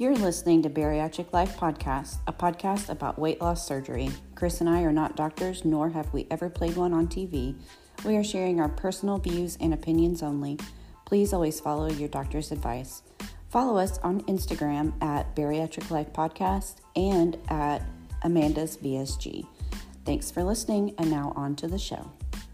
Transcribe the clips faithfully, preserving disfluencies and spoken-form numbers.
You're listening to Bariatric Life Podcast, a podcast about weight loss surgery. Chris and I are not doctors, nor have we ever played one on T V. We are sharing our personal views and opinions only. Please always follow your doctor's advice. Follow us on Instagram at Bariatric Life Podcast and at Amanda's V S G. Thanks for listening, and now on to the show.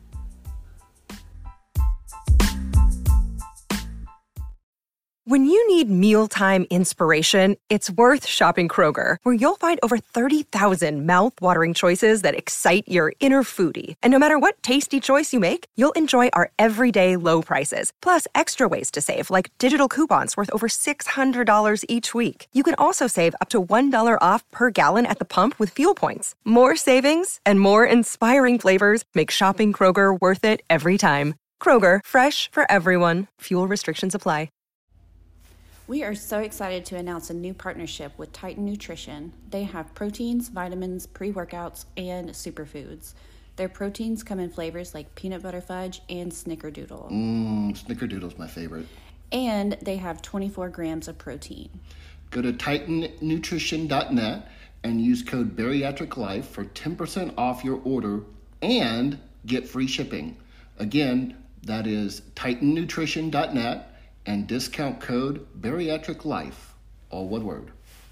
When you need mealtime inspiration, it's worth shopping Kroger, where you'll find over thirty thousand mouth-watering choices that excite your inner foodie. And no matter what tasty choice you make, you'll enjoy our everyday low prices, plus extra ways to save, like digital coupons worth over six hundred dollars each week. You can also save up to one dollar off per gallon at the pump with fuel points. More savings and more inspiring flavors make shopping Kroger worth it every time. Kroger, fresh for everyone. Fuel restrictions apply. We are so excited to announce a new partnership with Titan Nutrition. They have proteins, vitamins, pre-workouts, and superfoods. Their proteins come in flavors like peanut butter fudge and snickerdoodle. Mmm, snickerdoodle's my favorite. And they have twenty-four grams of protein. Go to titan nutrition dot net and use code BariatricLife for ten percent off your order and get free shipping. Again, that is titan nutrition dot net. And discount code BariatricLife, all one word.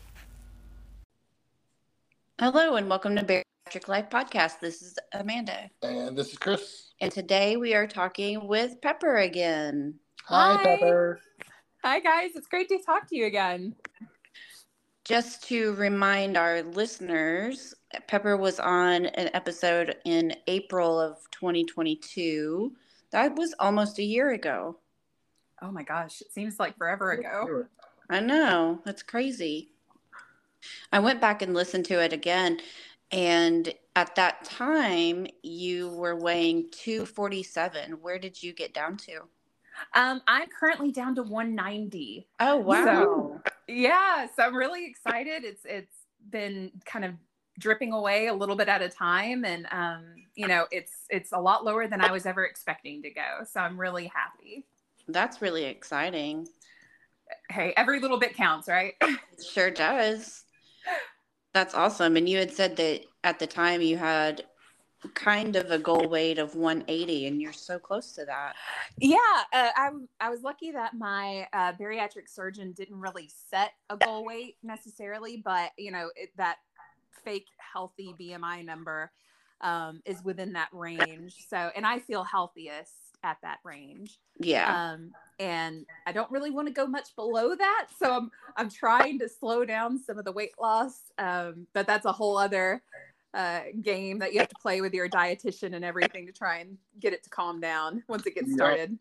Hello and welcome to Bariatric Life Podcast. This is Amanda. And this is Chris. And today we are talking with Pepper again. Hi, Hi, Pepper. Hi, guys. It's great to talk to you again. Just to remind our listeners, Pepper was on an episode in April of twenty twenty-two. That was almost a year ago. Oh my gosh, it seems like forever ago. I know, that's crazy. I went back and listened to it again, and at that time, you were weighing two forty-seven. Where did you get down to? Um, I'm currently down to one ninety. Oh, wow. So, yeah, so I'm really excited. It's It's been kind of dripping away a little bit at a time, and, um, you know, it's it's a lot lower than I was ever expecting to go, so I'm really happy. That's really exciting. Hey, every little bit counts, right? It sure does. That's awesome. And you had said that at the time you had kind of a goal weight of one eighty, and you're so close to that. Yeah, uh, I I was lucky that my uh, bariatric surgeon didn't really set a goal weight necessarily, but you know it, that fake healthy B M I number um, is within that range. So, and I feel healthiest at that range. Yeah. Um, and I don't really want to go much below that. So I'm, I'm trying to slow down some of the weight loss. Um, but that's a whole other, uh, game that you have to play with your dietitian and everything to try and get it to calm down once it gets started.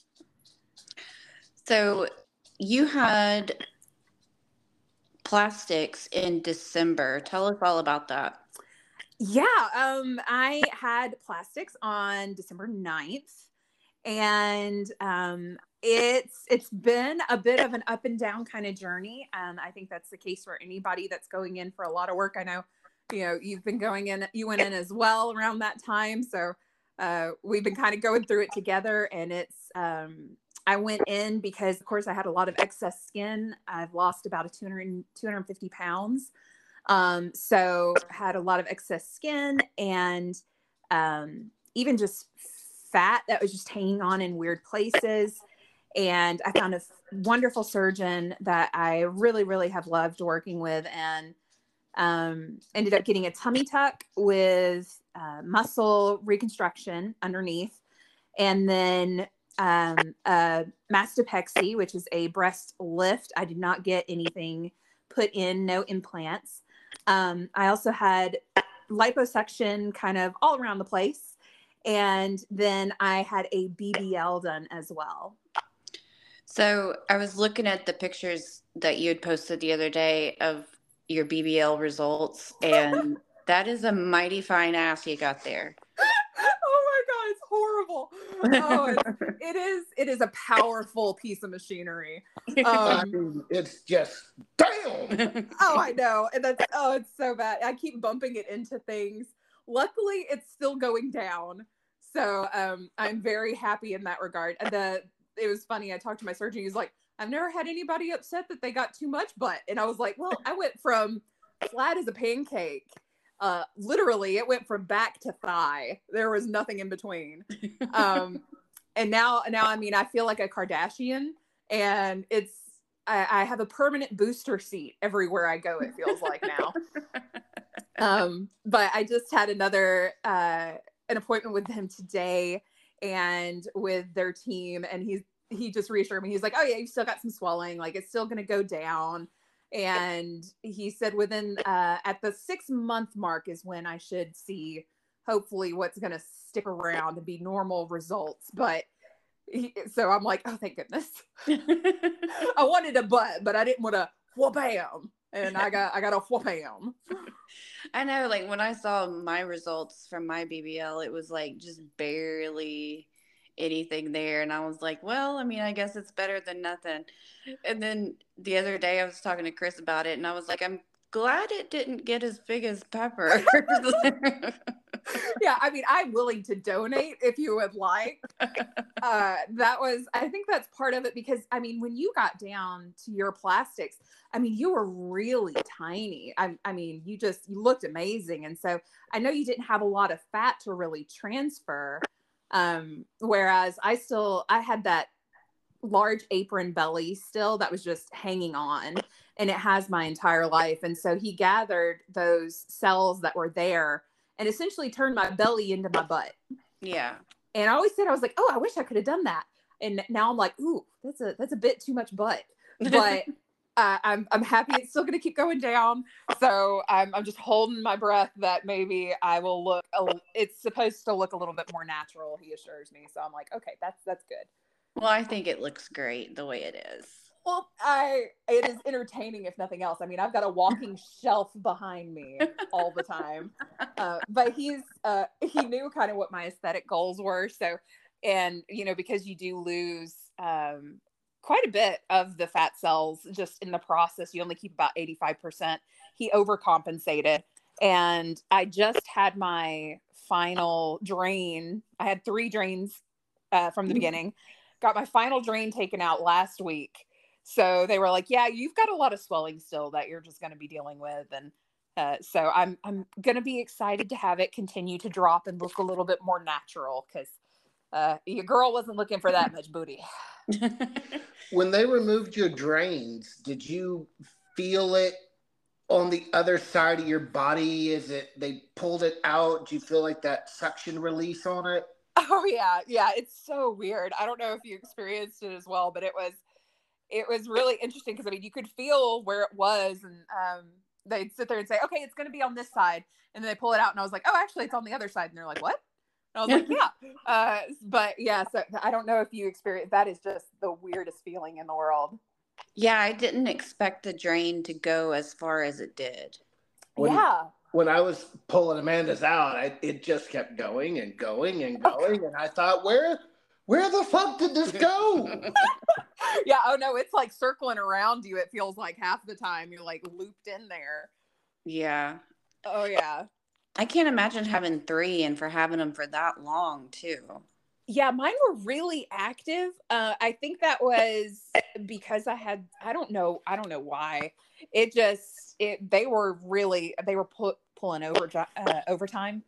So you had plastics in December. Tell us all about that. Yeah. Um, I had plastics on December ninth. And um, it's it's been a bit of an up and down kind of journey. And I think that's the case for anybody that's going in for a lot of work. I know, you know, you've been going in, you went in as well around that time. So uh, we've been kind of going through it together. And it's, um, I went in because, of course, I had a lot of excess skin. I've lost about a two hundred, two hundred fifty pounds. Um, so had a lot of excess skin and um, even just fat that was just hanging on in weird places. And I found a wonderful surgeon that I really, really have loved working with, and um, ended up getting a tummy tuck with uh, muscle reconstruction underneath. And then um, a mastopexy, which is a breast lift. I did not get anything put in, no implants. Um, I also had liposuction kind of all around the place. And then I had a B B L done as well. So I was looking at the pictures that you had posted the other day of your B B L results, and that is a mighty fine ass you got there. Oh my God, it's horrible. Oh, it's, it is. It is a powerful piece of machinery. Um, I mean, it's just damn. Oh, I know, and that's oh, it's so bad. I keep bumping it into things. Luckily, it's still going down. So um, I'm very happy in that regard. And the it was funny. I talked to my surgeon. He's like, I've never had anybody upset that they got too much butt. And I was like, well, I went from flat as a pancake. Uh, literally, it went from back to thigh. There was nothing in between. Um, and now, now, I mean, I feel like a Kardashian, and it's, I, I have a permanent booster seat everywhere I go. It feels like now. um, but I just had another, uh, an appointment with him today and with their team. And he's, he just reassured me. He's like, oh yeah, you still got some swelling. Like it's still going to go down. And he said within, uh, at the six month mark is when I should see hopefully what's going to stick around and be normal results. But he, so I'm like, oh, thank goodness. I wanted a butt, but I didn't want a whoop-bam. And I got, I got a whoop-bam. I know, like when I saw my results from my B B L, it was like just barely anything there. And I was like, well, I mean, I guess it's better than nothing. And then the other day I was talking to Chris about it, and I was like, I'm glad it didn't get as big as Pepper. Yeah, I mean, I'm willing to donate if you would like. Uh, that was, I think that's part of it, because I mean, when you got down to your plastics, I mean, you were really tiny. I, I mean, you just, you looked amazing. And so I know you didn't have a lot of fat to really transfer. Um, whereas I still, I had that large apron belly still that was just hanging on, and it has my entire life. And so he gathered those cells that were there and essentially turned my belly into my butt. Yeah. And I always said, I was like, oh, I wish I could have done that. And now I'm like, ooh, that's a, that's a bit too much butt, but uh, I'm, I'm happy it's still going to keep going down. So I'm, I'm just holding my breath that maybe I will look, a, it's supposed to look a little bit more natural, he assures me. So I'm like, okay, that's, that's good. Well, I think it looks great the way it is. Well, I, it is entertaining if nothing else. I mean, I've got a walking shelf behind me all the time. Uh, but he's, uh, he knew kind of what my aesthetic goals were. So, and, you know, because you do lose, um, quite a bit of the fat cells just in the process, you only keep about eighty-five percent. He overcompensated. And I just had my final drain. I had three drains, uh, from the beginning. Got my final drain taken out last week. So they were like, yeah, you've got a lot of swelling still that you're just going to be dealing with. And uh, so I'm I'm going to be excited to have it continue to drop and look a little bit more natural, because uh, your girl wasn't looking for that much booty. When they removed your drains, did you feel it on the other side of your body? Is it, they pulled it out? Do you feel like that suction release on it? Oh, yeah. Yeah. It's so weird. I don't know if you experienced it as well, but it was It was really interesting because, I mean, you could feel where it was, and um, they'd sit there and say, okay, it's going to be on this side. And then they pull it out, and I was like, oh, actually, it's on the other side. And they're like, what? And I was like, yeah. Uh, but yeah, so I don't know if you experience, that is just the weirdest feeling in the world. Yeah, I didn't expect the drain to go as far as it did. When, yeah. When I was pulling Amanda's out, I, it just kept going and going and going. And I thought, where, where the fuck did this go? Yeah. Oh no, it's like circling around you. It feels like half the time you're like looped in there. Yeah. Oh yeah. I can't imagine having three and for having them for that long too. Yeah, mine were really active. Uh, I think that was because I had, I don't know, I don't know why. It just, it, they were really, they were pu- pulling over, uh, overtime.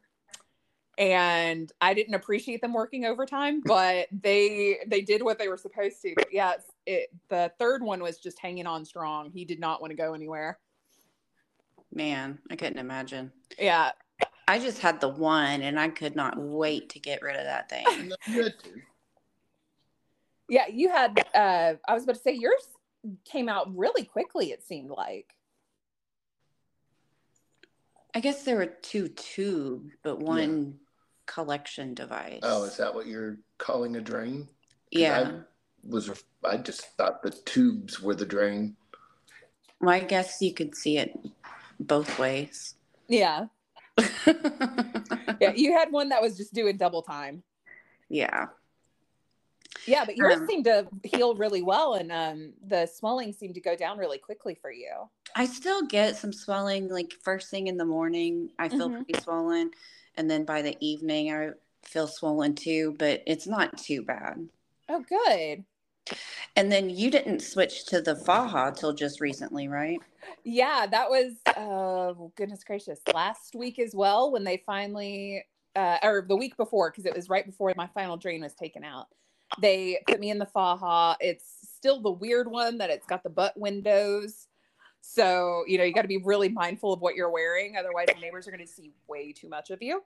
And I didn't appreciate them working overtime, but they, they did what they were supposed to. But yeah, it, the third one was just hanging on strong. He did not want to go anywhere. Man, I couldn't imagine. Yeah. I just had the one, and I could not wait to get rid of that thing. Good. Yeah, you had, uh, I was about to say, yours came out really quickly, it seemed like. I guess there were two tubes, but one yeah. collection device. Oh, is that what you're calling a drain? Yeah. I was, I just thought the tubes were the drain. Well, I guess you could see it both ways. Yeah. Yeah, you had one that was just doing double time. Yeah. Yeah, but yours um, seemed to heal really well, and um, the swelling seemed to go down really quickly for you. I still get some swelling, like first thing in the morning, I feel mm-hmm. pretty swollen, and then by the evening, I feel swollen too, but it's not too bad. Oh, good. And then you didn't switch to the faja till just recently, right? Yeah, that was, uh, goodness gracious, last week as well when they finally, uh, or the week before, because it was right before my final drain was taken out. They put me in the faja. It's still the weird one that it's got the butt windows. So, you know, you got to be really mindful of what you're wearing. Otherwise, the neighbors are going to see way too much of you.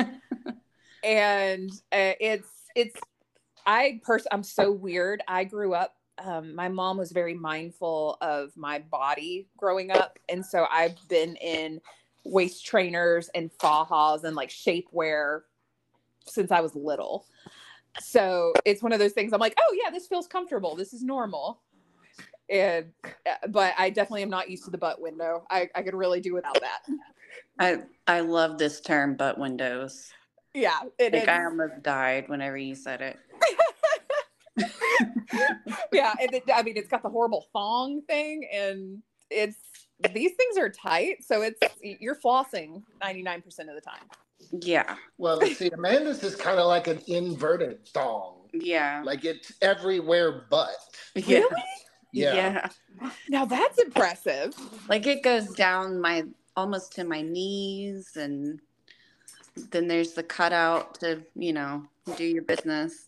And uh, it's, it's, I pers- I'm so weird. I grew up, um, my mom was very mindful of my body growing up. And so I've been in waist trainers and fajas and like shapewear since I was little. So it's one of those things I'm like, oh yeah, this feels comfortable. This is normal. And, but I definitely am not used to the butt window. I, I could really do without that. I I love this term, butt windows. Yeah. It Like is. I almost died whenever you said it. Yeah. And it, I mean, it's got the horrible thong thing and it's, these things are tight. So it's, you're flossing ninety-nine percent of the time. Yeah. Well, see, Amanda's is kind of like an inverted thong. Yeah. Like it's everywhere but. Yeah. Really? Yeah. Yeah. Now that's impressive. Like it goes down my almost to my knees, and then there's the cutout to, you know, do your business.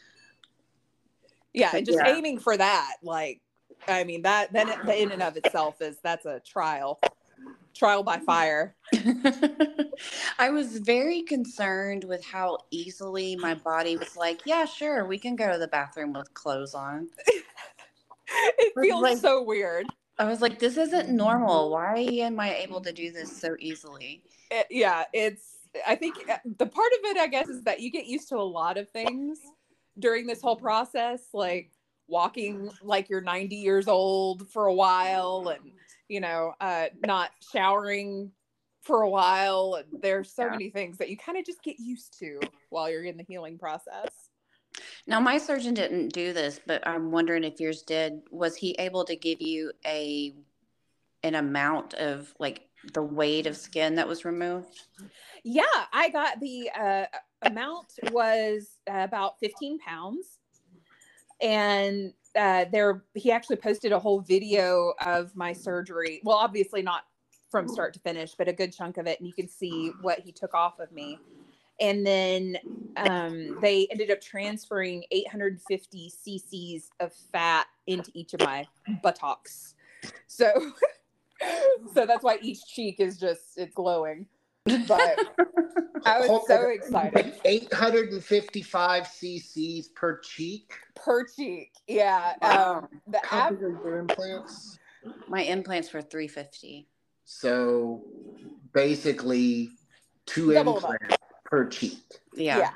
Yeah. And just Yeah. aiming for that. Like, I mean, that then it, in and of itself is, that's a trial, trial by fire. I was very concerned with how easily my body was like, yeah, sure, we can go to the bathroom with clothes on. It feels Like- so weird. I was like, this isn't normal. Why am I able to do this so easily? It, yeah, it's, I think the part of it, I guess, is that you get used to a lot of things during this whole process, like walking like you're ninety years old for a while and, you know, uh, not showering for a while. And there's so Yeah. many things that you kind of just get used to while you're in the healing process. Now, my surgeon didn't do this, but I'm wondering if yours did. Was he able to give you a an amount of like the weight of skin that was removed? Yeah, I got the uh, amount was uh, about fifteen pounds. And uh, there, he actually posted a whole video of my surgery. Well, obviously not from start to finish, but a good chunk of it. And you can see what he took off of me. And then um, they ended up transferring eight hundred fifty cc's of fat into each of my buttocks. So, so that's why each cheek is just, it's glowing. But I was so excited. eight hundred fifty-five cc's per cheek. Per cheek. Yeah. Wow. Um, the How ab- big are your implants? My implants were three fifty. So basically two Double implants per cheek. Yeah.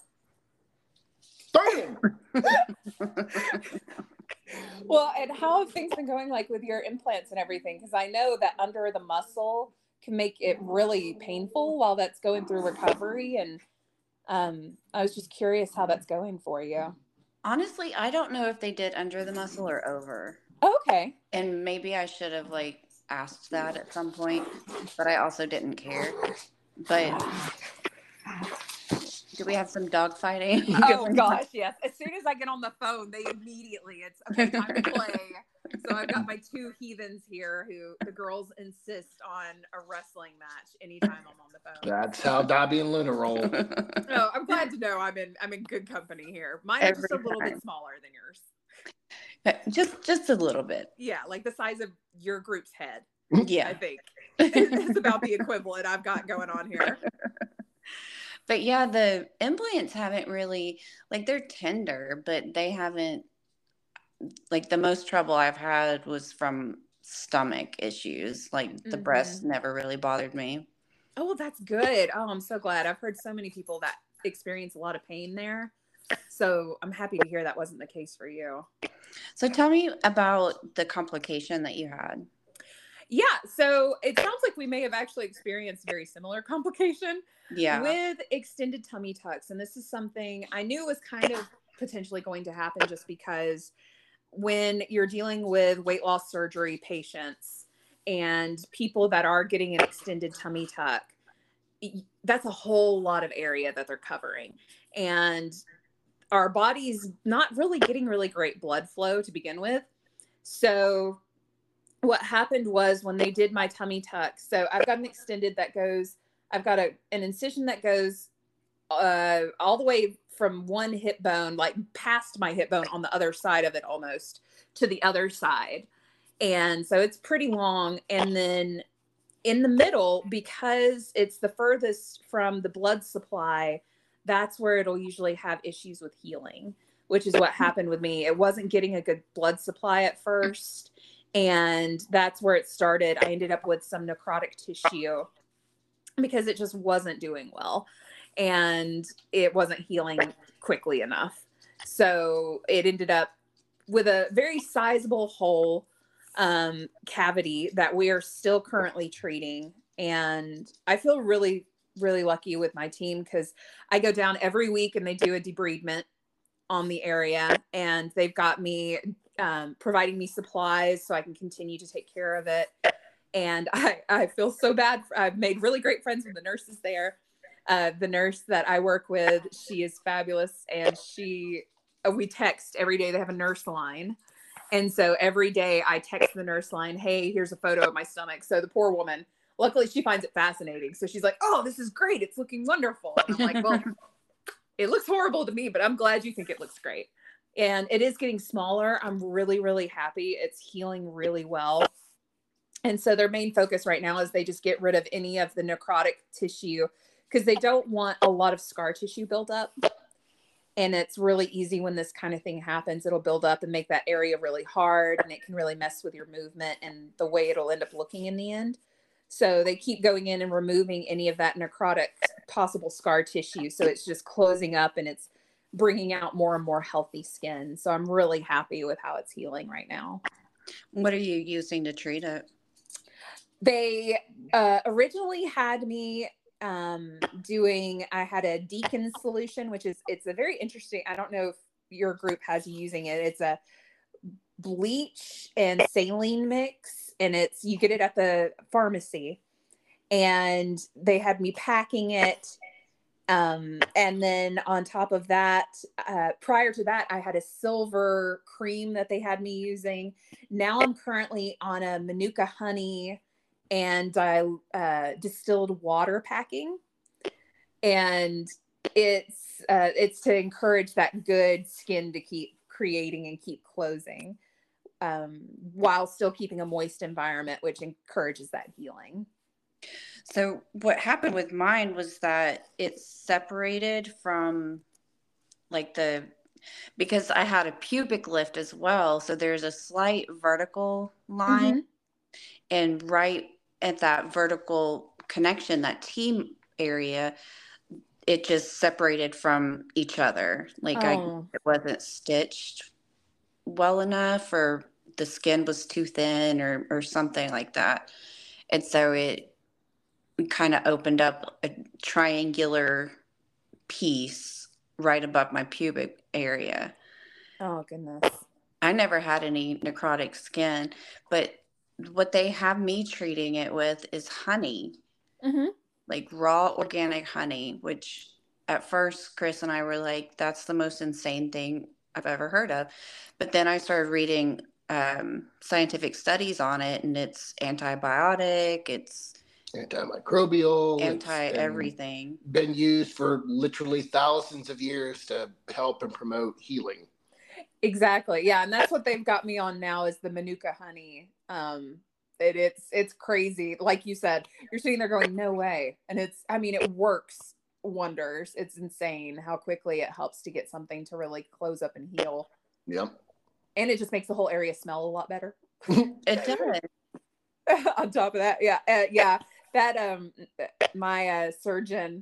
yeah. Bam! Well, and how have things been going like with your implants and everything? Because I know that under the muscle can make it really painful while that's going through recovery. And um, I was just curious how that's going for you. Honestly, I don't know if they did under the muscle or over. Okay. And maybe I should have like asked that at some point, but I also didn't care. But do we have some dog fighting? Oh gosh, yes. As soon as I get on the phone, they immediately, it's okay, time to play. So I've got my two heathens here who the girls insist on a wrestling match anytime I'm on the phone. That's how Dobby and Luna roll. Oh, I'm glad to know I'm in I'm in good company here. Mine are just a little bit smaller than yours. Just just a little bit. Yeah, like the size of your group's head, Yeah. I think. It's about the equivalent I've got going on here. But yeah, the implants haven't really, like they're tender, but they haven't, like the most trouble I've had was from stomach issues. Like the Mhm. breast never really bothered me. Oh, well, that's good. Oh, I'm so glad. I've heard so many people that experience a lot of pain there. So I'm happy to hear that wasn't the case for you. So tell me about the complication that you had. Yeah, so it sounds like we may have actually experienced a very similar complication Yeah. with extended tummy tucks. And this is something I knew was kind of potentially going to happen just because when you're dealing with weight loss surgery patients and people that are getting an extended tummy tuck, that's a whole lot of area that they're covering. And our body's not really getting really great blood flow to begin with. So what happened was when they did my tummy tuck, so I've got an extended that goes, I've got a, an incision that goes uh, all the way from one hip bone, like past my hip bone on the other side of it almost to the other side. And so it's pretty long. And then in the middle, because it's the furthest from the blood supply, that's where it'll usually have issues with healing, which is what happened with me. It wasn't getting a good blood supply at first. And that's where it started. I ended up with some necrotic tissue because it just wasn't doing well. And it wasn't healing quickly enough. So it ended up with a very sizable hole, um, cavity that we are still currently treating. And I feel really, really lucky with my team because I go down every week and they do a debridement on the area, and they've got me um, providing me supplies so I can continue to take care of it. And I, I feel so bad. I've made really great friends with the nurses there. Uh, the nurse that I work with, she is fabulous. And she, uh, we text every day. They have a nurse line. And so every day I text the nurse line, hey, here's a photo of my stomach. So the poor woman, luckily she finds it fascinating. So she's like, oh, this is great. It's looking wonderful. And I'm like, well, it looks horrible to me, but I'm glad you think it looks great. And it is getting smaller. I'm really, really happy. It's healing really well. And so their main focus right now is they just get rid of any of the necrotic tissue because they don't want a lot of scar tissue built up. And it's really easy when this kind of thing happens. It'll build up and make that area really hard, and it can really mess with your movement and the way it'll end up looking in the end. So they keep going in and removing any of that necrotic possible scar tissue. So it's just closing up and it's bringing out more and more healthy skin. So I'm really happy with how it's healing right now. What are you using to treat it? They uh, originally had me um, doing, I had a Deacon solution, which is, it's a very interesting, I don't know if your group has you using it. It's a bleach and saline mix, and it's, you get it at the pharmacy, and they had me packing it. Um, and then on top of that, uh, prior to that, I had a silver cream that they had me using. Now I'm currently on a Manuka honey and I uh, distilled water packing, and it's uh, it's to encourage that good skin to keep creating and keep closing, um, while still keeping a moist environment, which encourages that healing. So what happened with mine was that it separated from like the, because I had a pubic lift as well. So there's a slight vertical line, mm-hmm. and right at that vertical connection, that T area, it just separated from each other. Like oh. I, it wasn't stitched well enough, or the skin was too thin, or, or something like that. And so it kind of opened up a triangular piece right above my pubic area. Oh, goodness. I never had any necrotic skin, but what they have me treating it with is honey, mm-hmm. like raw organic honey, which at first Chris and I were like, that's the most insane thing I've ever heard of. But then I started reading um, scientific studies on it, and it's antibiotic, it's antimicrobial, anti-everything. Been used for literally thousands of years to help and promote healing. Exactly. Yeah. And that's what they've got me on now is the Manuka honey. Um, it, it's, it's crazy. Like you said, you're sitting there going, no way. And it's, I mean, it works wonders. It's insane how quickly it helps to get something to really close up and heal. Yep. And it just makes the whole area smell a lot better. It does. On top of that. Yeah. Uh, yeah. That, um, my, uh, surgeon,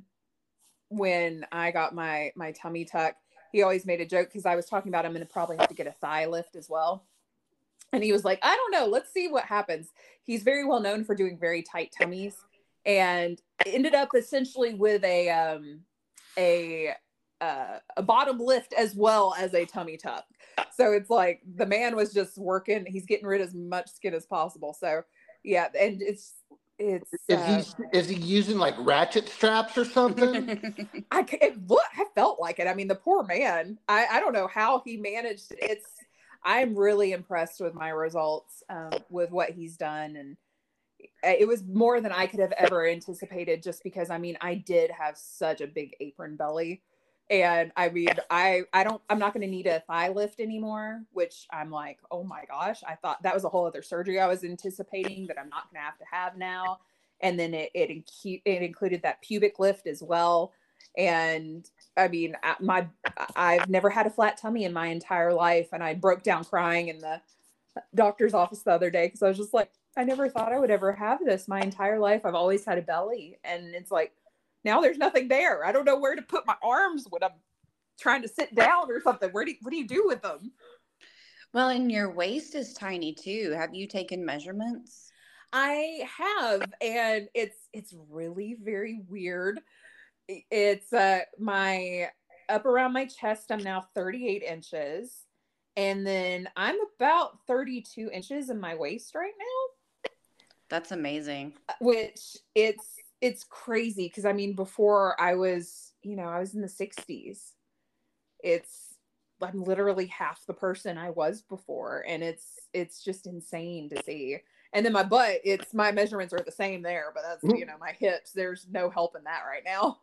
when I got my, my tummy tuck, he always made a joke because I was talking about I'm going to probably have to get a thigh lift as well. And he was like, I don't know. Let's see what happens. He's very well known for doing very tight tummies, and ended up essentially with a, um, a, uh, a bottom lift as well as a tummy tuck. So it's like the man was just working. He's getting rid of as much skin as possible. So yeah. And it's it's Is uh, he is he using like ratchet straps or something? I c- it look I felt like it. I mean, the poor man. I I don't know how he managed. It's I'm really impressed with my results, um, with what he's done, and it was more than I could have ever anticipated. Just because I mean, I did have such a big apron belly, and I mean, I I don't I'm not going to need a thigh lift anymore. Which I'm like, oh my gosh, I thought that was a whole other surgery I was anticipating that I'm not going to have to have now. And then it it, incu- it included that pubic lift as well. And I mean, I- my I've never had a flat tummy in my entire life, and I broke down crying in the doctor's office the other day because I was just like, I never thought I would ever have this my entire life. I've always had a belly, and it's like now there's nothing there. I don't know where to put my arms when I'm trying to sit down or something. Where do you, what do you do with them? Well, and your waist is tiny too. Have you taken measurements? I have, and it's it's really very weird. It's uh my up around my chest, I'm now thirty-eight inches, and then I'm about thirty-two inches in my waist right now, That's amazing. which it's it's crazy because I mean, before I was, you know, I was in the sixties. It's I'm literally half the person I was before, and it's it's just insane to see. And then my butt, it's my measurements are the same there, but that's, you know, my hips, there's no help in that right now.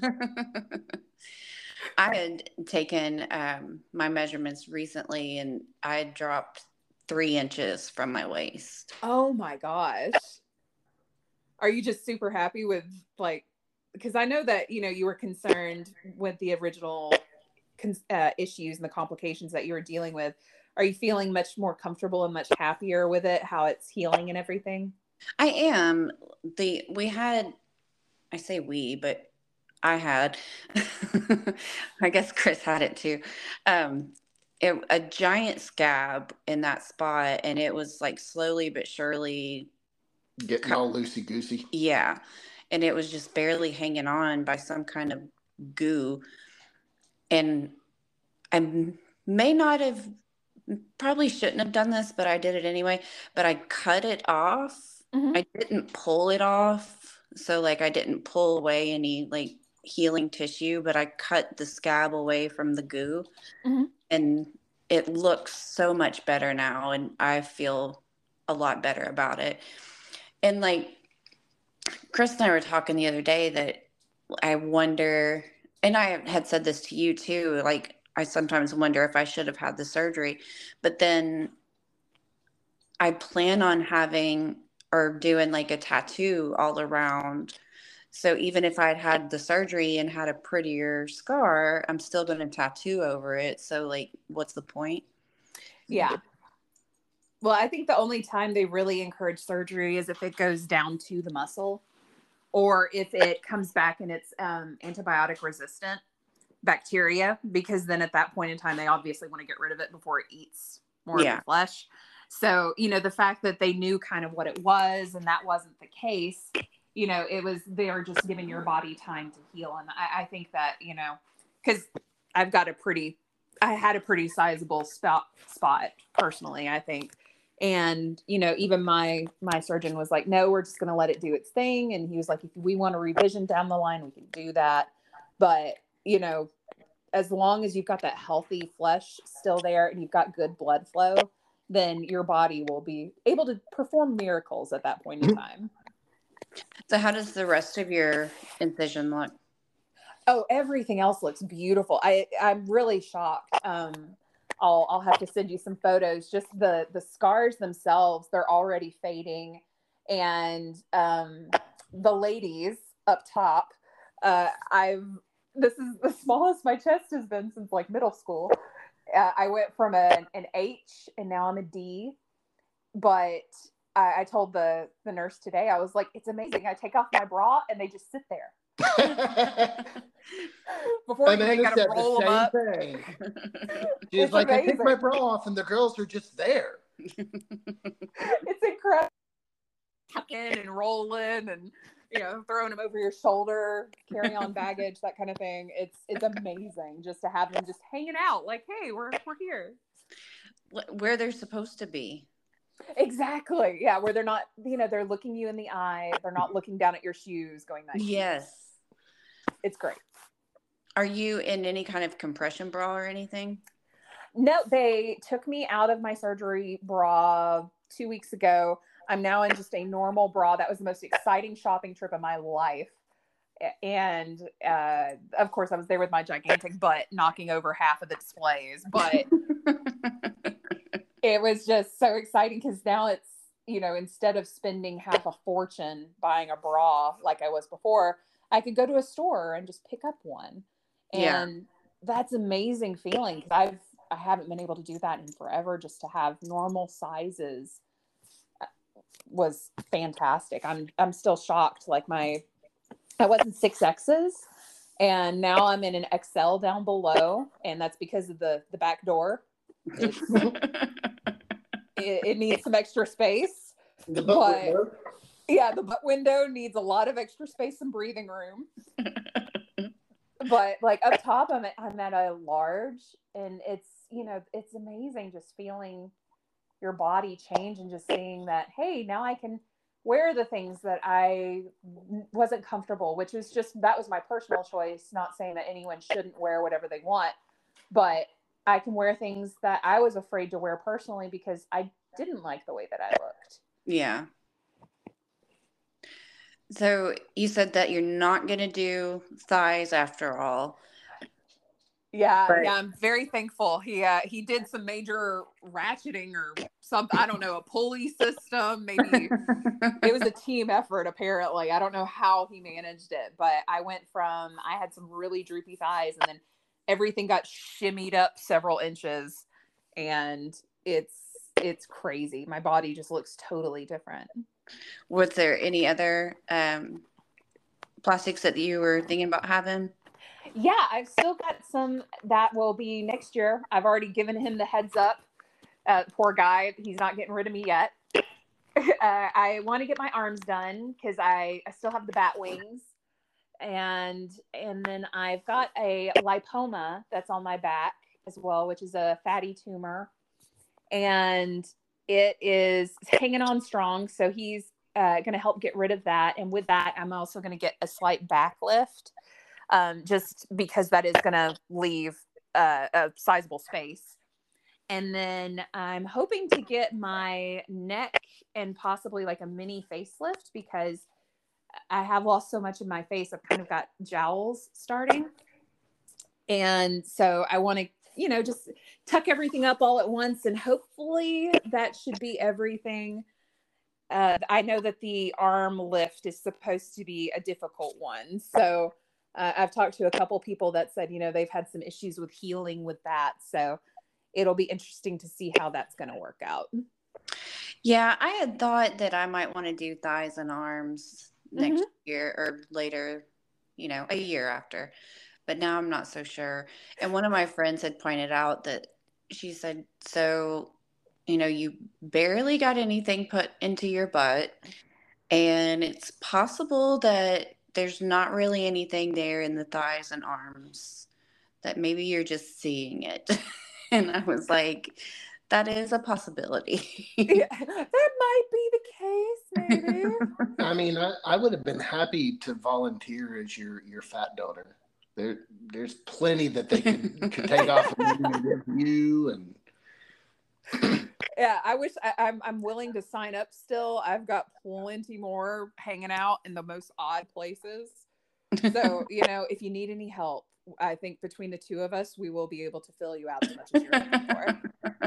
I had taken um, my measurements recently, and I had dropped three inches from my waist. Oh my gosh. Are you just super happy with, like, because I know that, you know, you were concerned with the original uh, issues and the complications that you were dealing with. Are you feeling much more comfortable and much happier with it, how it's healing and everything? I am. The we had, I say we, but I had, I guess Chris had it too. Um, it, a giant scab in that spot, and it was like slowly but surely Getting all loosey goosey. Yeah. And it was just barely hanging on by some kind of goo. And I may not have, probably shouldn't have done this, but I did it anyway. But I cut it off. Mm-hmm. I didn't pull it off. So, like, I didn't pull away any, like, healing tissue, but I cut the scab away from the goo. Mm-hmm. And it looks so much better now. And I feel a lot better about it. And, like, Chris and I were talking the other day that I wonder, and I had said this to you too, like, I sometimes wonder if I should have had the surgery, but then I plan on having or doing like a tattoo all around. So even if I'd had the surgery and had a prettier scar, I'm still going to tattoo over it. So, like, what's the point? Yeah. Well, I think the only time they really encourage surgery is if it goes down to the muscle, or if it comes back and it's um, antibiotic resistant bacteria, because then at that point in time, they obviously want to get rid of it before it eats more Yeah. of the flesh. So, you know, the fact that they knew kind of what it was and that wasn't the case, you know, it was, they are just giving your body time to heal. And I, I think that, you know, because I've got a pretty, I had a pretty sizable spot, spot personally, I think. And, you know, even my, my surgeon was like, no, we're just going to let it do its thing. And he was like, if we want a revision down the line, we can do that. But, you know, as long as you've got that healthy flesh still there and you've got good blood flow, then your body will be able to perform miracles at that point in time. So how does the rest of your incision look? Oh, everything else looks beautiful. I, I'm really shocked. Um, I'll, I'll have to send you some photos. Just the, the scars themselves, they're already fading. And um, the ladies up top, uh, I've, this is the smallest my chest has been since like middle school. Uh, I went from a, an H and now I'm a D, but I, I told the, the nurse today, I was like, it's amazing. I take off my bra and they just sit there. Before you, you gotta roll them up. Thing. She's it's like, amazing. I take my bra off and the girls are just there. It's incredible. Tucking and rolling and, you know, throwing them over your shoulder, carry on baggage, that kind of thing. It's it's amazing just to have them just hanging out. Like, hey, we're we're here. Where they're supposed to be. Exactly. Yeah. Where they're not, you know, they're looking you in the eye. They're not looking down at your shoes going, nice. Yes. It's great. Are you in any kind of compression bra or anything? No, they took me out of my surgery bra two weeks ago. I'm now in just a normal bra. That was the most exciting shopping trip of my life. And uh, of course, I was there with my gigantic butt knocking over half of the displays. But it was just so exciting because now it's, you know, instead of spending half a fortune buying a bra like I was before, I could go to a store and just pick up one. And Yeah. that's amazing feeling because I've I haven't been able to do that in forever. Just to have normal sizes was fantastic. I'm I'm still shocked. Like my I was in six X's and now I'm in an X L down below, and that's because of the the back door. It's, it, it needs some extra space. The butt but window. yeah, the butt window needs a lot of extra space and breathing room. But like up top, I'm at, I'm at a large, and it's, you know, it's amazing just feeling your body change and just seeing that, hey, now I can wear the things that I wasn't comfortable, which was just, that was my personal choice. Not saying that anyone shouldn't wear whatever they want, but I can wear things that I was afraid to wear personally because I didn't like the way that I looked. Yeah. So you said that you're not going to do thighs after all. Yeah, But- yeah, I'm very thankful. He uh, he did some major ratcheting or something. I don't know, a pulley system. Maybe it was a team effort. Apparently, I don't know how he managed it, but I went from I had some really droopy thighs, and then everything got shimmied up several inches, and it's it's crazy. My body just looks totally different. Was there any other um, plastics that you were thinking about having? Yeah, I've still got some that will be next year. I've already given him the heads up. Uh, poor guy, he's not getting rid of me yet. uh, I want to get my arms done because I, I still have the bat wings, and and then I've got a lipoma that's on my back as well, which is a fatty tumor, and it is hanging on strong. So he's uh, going to help get rid of that, and with that, I'm also going to get a slight back lift. Um, just because that is going to leave uh, a sizable space. And then I'm hoping to get my neck and possibly like a mini facelift because I have lost so much of my face. I've kind of got jowls starting. And so I want to, you know, just tuck everything up all at once. And hopefully that should be everything. Uh, I know that the arm lift is supposed to be a difficult one. So Uh, I've talked to a couple people that said, you know, they've had some issues with healing with that. So it'll be interesting to see how that's going to work out. Yeah, I had thought that I might want to do thighs and arms next Mhm. year or later, you know, a year after. But now I'm not so sure. And one of my friends had pointed out that she said, so, you know, you barely got anything put into your butt. And it's possible that there's not really anything there in the thighs and arms, that maybe you're just seeing it. And I was like, that is a possibility. Yeah, that might be the case, maybe. I mean, I, I would have been happy to volunteer as your, your fat donor. There, there's plenty that they could, could take off of you and. Yeah, I wish I, I'm I'm willing to sign up still. I've got plenty more hanging out in the most odd places. So, you know, if you need any help, I think between the two of us, we will be able to fill you out as much as you're looking for.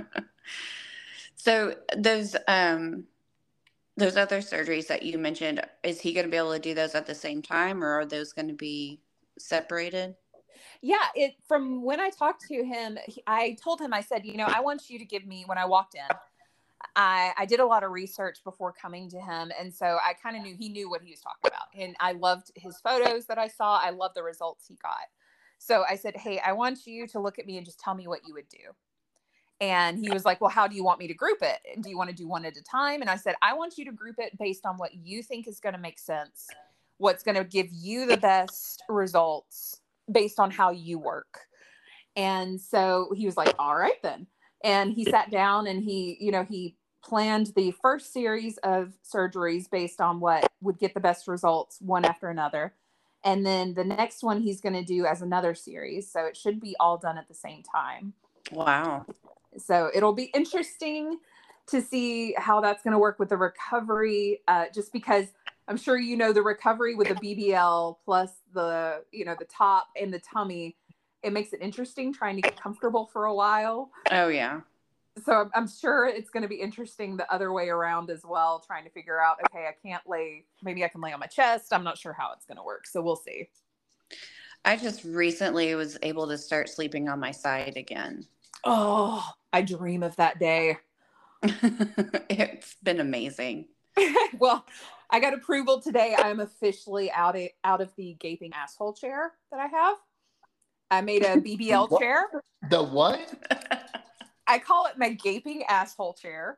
So those um those other surgeries that you mentioned, is he going to be able to do those at the same time, or are those going to be separated? Yeah, it from when I talked to him, he, I told him, I said, you know, I want you to give me, when I walked in, I, I did a lot of research before coming to him. And so I kind of knew he knew what he was talking about. And I loved his photos that I saw. I loved the results he got. So I said, hey, I want you to look at me and just tell me what you would do. And he was like, well, how do you want me to group it? Do you want to do one at a time? And I said, I want you to group it based on what you think is going to make sense, what's going to give you the best results based on how you work. And so he was like, all right then. And he sat down and he, you know, he planned the first series of surgeries based on what would get the best results, one after another. And then the next one he's going to do as another series. So it should be all done at the same time. Wow. So it'll be interesting to see how that's going to work with the recovery, uh, just because I'm sure you know the recovery with the B B L plus the, you know, the top and the tummy, it makes it interesting trying to get comfortable for a while. Oh, yeah. So I'm, I'm sure it's going to be interesting the other way around as well, trying to figure out, okay, I can't lay, maybe I can lay on my chest. I'm not sure how it's going to work. So we'll see. I just recently was able to start sleeping on my side again. Oh, I dream of that day. It's been amazing. Well, I got approval today. I'm officially out of, out of the gaping asshole chair that I have. I made a B B L What? chair. The what? I call it my gaping asshole chair.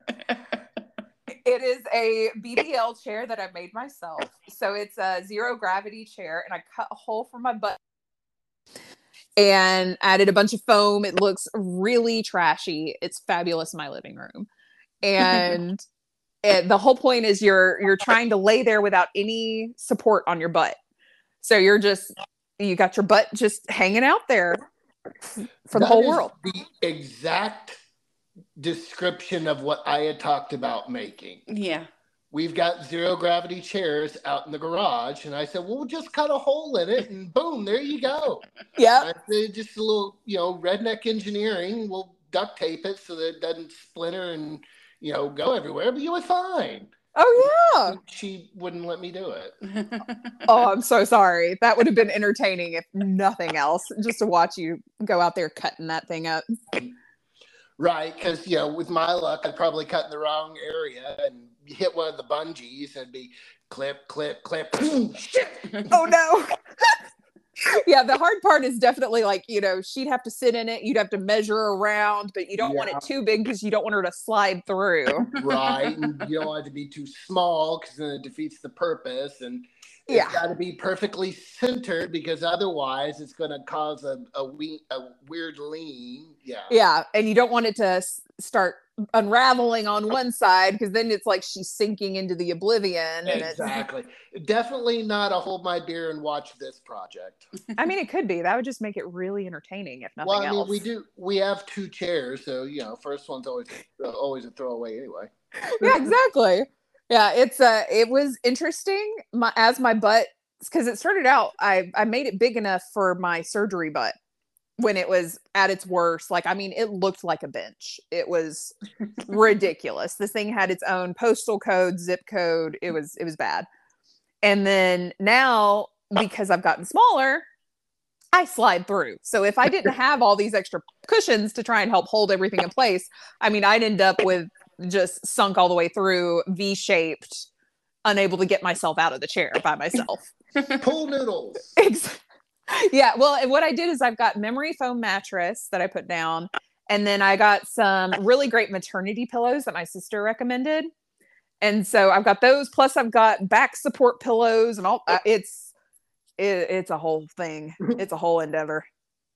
It is a B B L chair that I made myself. So it's a zero gravity chair, and I cut a hole for my butt and added a bunch of foam. It looks really trashy. It's fabulous in my living room. And it, the whole point is you're you're trying to lay there without any support on your butt. So you're just, you got your butt just hanging out there for the That whole is world. The exact description of what I had talked about making. Yeah. We've got zero gravity chairs out in the garage, and I said, "Well, we'll just cut a hole in it, and boom, there you go." Yeah. I said, just a little, you know, redneck engineering. We'll duct tape it so that it doesn't splinter and, you know, go everywhere. But you were fine. Oh, yeah. She wouldn't let me do it. Oh, I'm so sorry. That would have been entertaining if nothing else, just to watch you go out there cutting that thing up. Right, because, you know, with my luck, I'd probably cut in the wrong area and hit one of the bungees and be clip, clip, clip. Shit. Oh, no. Yeah, the hard part is definitely like, you know, she'd have to sit in it. You'd have to measure around, but you don't want Yeah. it too big because you don't want her to slide through. Right, and you don't want it to be too small because then it defeats the purpose. And it's Yeah. got to be perfectly centered because otherwise it's going to cause a, a, we, a weird lean. Yeah. Yeah, and you don't want it to s- start unraveling on one side because then it's like she's sinking into the oblivion. And Exactly. Definitely not a hold my beer and watch this project. it's, I mean, it could be. That would just make it really entertaining if nothing Well, I mean, else. we do. We have two chairs, so you know, first one's always uh, always a throwaway anyway. Yeah, exactly. Yeah, it's uh it was interesting. My as my butt, because it started out, I I made it big enough for my surgery butt when it was at its worst. Like, I mean, it looked like a bench. It was ridiculous. This thing had its own postal code, zip code. It was it was bad. And then now, because I've gotten smaller, I slide through. So if I didn't have all these extra cushions to try and help hold everything in place, I mean, I'd end up with just sunk all the way through, V-shaped, unable to get myself out of the chair by myself. Pool noodles. Ex- yeah. Well, and what I did is I've got memory foam mattress that I put down. And then I got some really great maternity pillows that my sister recommended. And so I've got those. Plus I've got back support pillows and all. Uh, it's, it, it's a whole thing. It's a whole endeavor.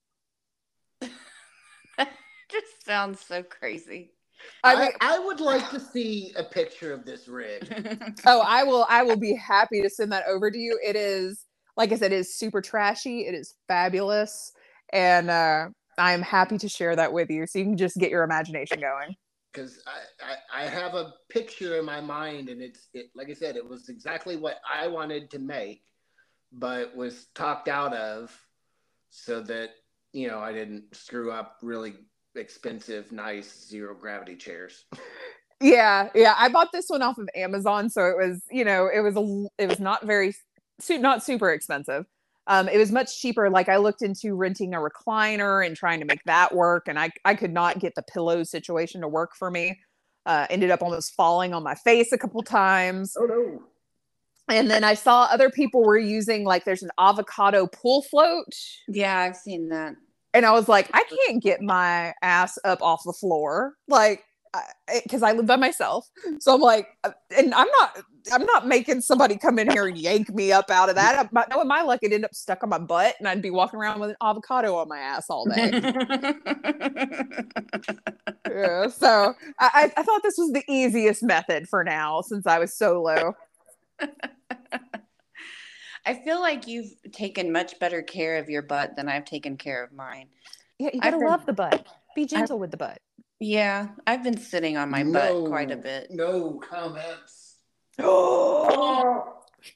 Just sounds so crazy. I I, mean, I would like to see a picture of this rig. oh, I will. I will be happy to send that over to you. It is, like I said, it is super trashy. It is fabulous, and uh, I'm happy to share that with you, so you can just get your imagination going. Because I, I, I have a picture in my mind, and it's it like I said, it was exactly what I wanted to make, but was talked out of so that, you know, I didn't screw up really expensive, nice zero gravity chairs. Yeah, yeah. I bought this one off of Amazon, so it was, you know, it was a, it was not very, su- not super expensive. Um, it was much cheaper. Like, I looked into renting a recliner and trying to make that work, and I I could not get the pillow situation to work for me. Uh, ended up almost falling on my face a couple times. Oh no! And then I saw other people were using, like, there's an avocado pool float. Yeah, I've seen that. And I was like, I can't get my ass up off the floor, like, because I, I live by myself. So I'm like, and I'm not, I'm not making somebody come in here and yank me up out of that. I, knowing my luck, it'd end up stuck on my butt, and I'd be walking around with an avocado on my ass all day. Yeah, so I, I thought this was the easiest method for now since I was solo. I feel like you've taken much better care of your butt than I've taken care of mine. Yeah, you gotta I've been- love the butt. Be gentle I've- with the butt. Yeah, I've been sitting on my no, butt quite a bit. No comments. Oh,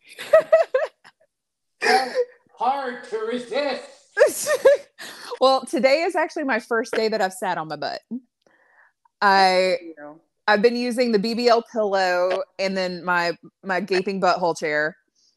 Hard to resist. well, today is actually my first day that I've sat on my butt. I I've been using the B B L pillow and then my my gaping butthole chair.